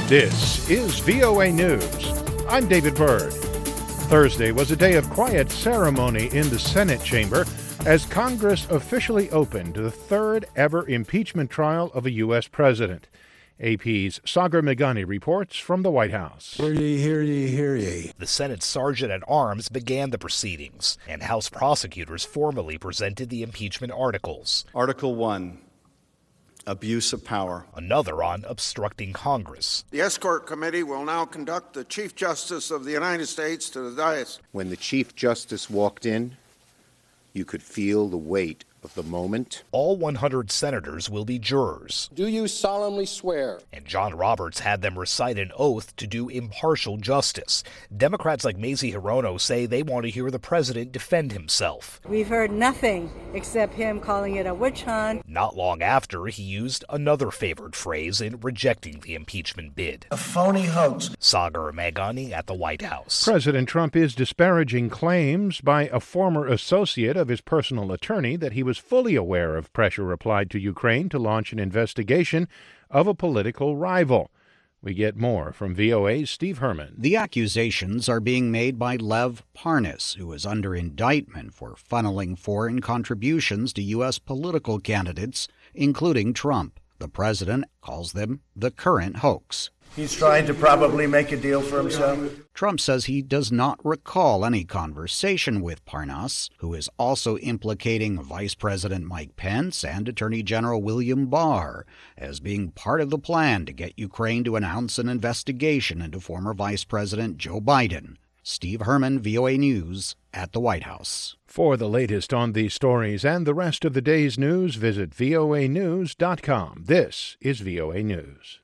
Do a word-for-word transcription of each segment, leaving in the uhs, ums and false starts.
This is V O A News. I'm David Byrd. Thursday was a day of quiet ceremony in the Senate chamber as Congress officially opened the third ever impeachment trial of a U S president. A P's Sagar Meghani reports from the White House. Hear ye, hear ye, hear ye. The Senate Sergeant-at-Arms began the proceedings, and House prosecutors formally presented the impeachment articles. Article one. Abuse of power. Another on obstructing Congress. The Escort Committee will now conduct the Chief Justice of the United States to the dais. When the Chief Justice walked in, you could feel the weight of the moment. All one hundred senators will be jurors. Do you solemnly swear? And John Roberts had them recite an oath to do impartial justice. Democrats like Mazie Hirono say they want to hear the president defend himself. We've heard nothing except him calling it a witch hunt. Not long after, he used another favored phrase in rejecting the impeachment bid. A phony hoax. Sagar Meghani at the White House. President Trump is disparaging claims by a former associate of his personal attorney that he was fully aware of pressure applied to Ukraine to launch an investigation of a political rival. We get more from V O A's Steve Herman. The accusations are being made by Lev Parnas, who is under indictment for funneling foreign contributions to U S political candidates, including Trump. The president calls them the current hoax. He's trying to probably make a deal for himself. Trump says he does not recall any conversation with Parnas, who is also implicating Vice President Mike Pence and Attorney General William Barr as being part of the plan to get Ukraine to announce an investigation into former Vice President Joe Biden. Steve Herman, V O A News, at the White House. For the latest on these stories and the rest of the day's news, visit V O A news dot com. This is V O A News.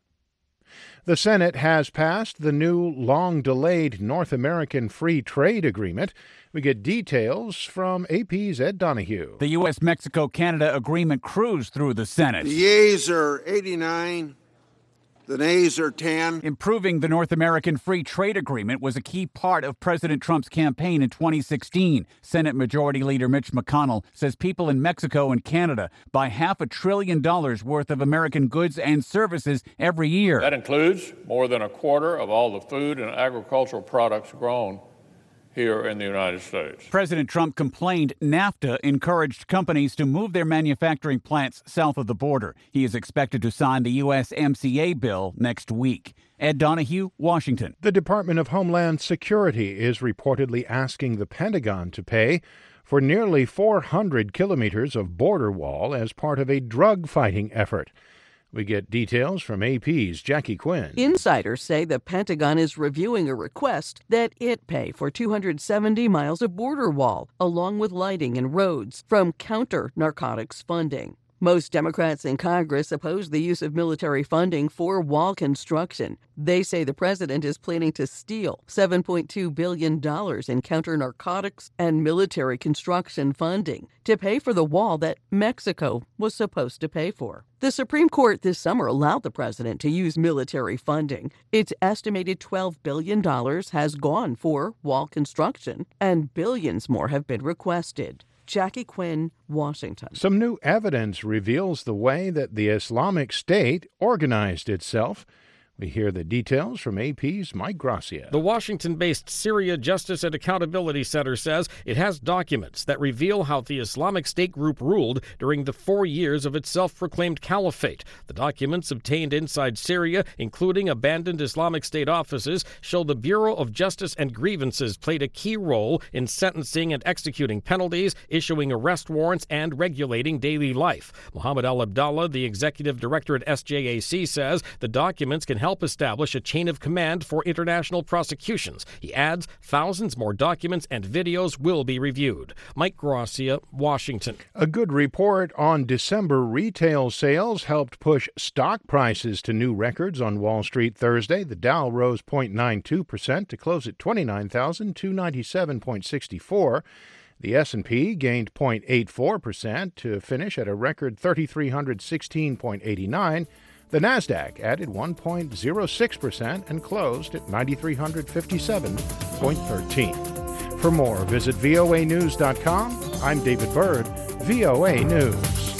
The Senate has passed the new long-delayed North American Free Trade Agreement. We get details from A P's Ed Donahue. The U S Mexico Canada agreement cruised through the Senate. The yeas are eighty-nine. The nays are ten. Improving the North American Free Trade Agreement was a key part of President Trump's campaign in twenty sixteen. Senate Majority Leader Mitch McConnell says people in Mexico and Canada buy half a trillion dollars worth of American goods and services every year. That includes more than a quarter of all the food and agricultural products grown here in the United States. President Trump complained NAFTA encouraged companies to move their manufacturing plants south of the border. He is expected to sign the U S M C A bill next week. Ed Donahue, Washington. The Department of Homeland Security is reportedly asking the Pentagon to pay for nearly four hundred kilometers of border wall as part of a drug-fighting effort. We get details from A P's Jackie Quinn. Insiders say the Pentagon is reviewing a request that it pay for two hundred seventy miles of border wall, along with lighting and roads, from counter-narcotics funding. Most Democrats in Congress oppose the use of military funding for wall construction. They say the president is planning to steal seven point two billion dollars in counter-narcotics and military construction funding to pay for the wall that Mexico was supposed to pay for. The Supreme Court this summer allowed the president to use military funding. Its estimated twelve billion dollars has gone for wall construction, and billions more have been requested. Jackie Quinn, Washington. Some new evidence reveals the way that the Islamic State organized itself. We hear the details from A P's Mike Gracia. The Washington-based Syria Justice and Accountability Center says it has documents that reveal how the Islamic State group ruled during the four years of its self-proclaimed caliphate. The documents obtained inside Syria, including abandoned Islamic State offices, show the Bureau of Justice and Grievances played a key role in sentencing and executing penalties, issuing arrest warrants, and regulating daily life. Mohammed Al-Abdallah, the executive director at S J A C, says the documents can help establish a chain of command for international prosecutions. He adds thousands more documents and videos will be reviewed. Mike Gracia, Washington. A good report on December retail sales helped push stock prices to new records on Wall Street Thursday. The Dow rose zero point nine two percent to close at twenty-nine thousand two hundred ninety-seven point six four. The S and P gained zero point eight four percent to finish at a record three thousand three hundred sixteen point eight nine. The Nasdaq added one point zero six percent and closed at nine thousand three hundred fifty-seven point one three. For more, visit V O A news dot com. I'm David Byrd, V O A News.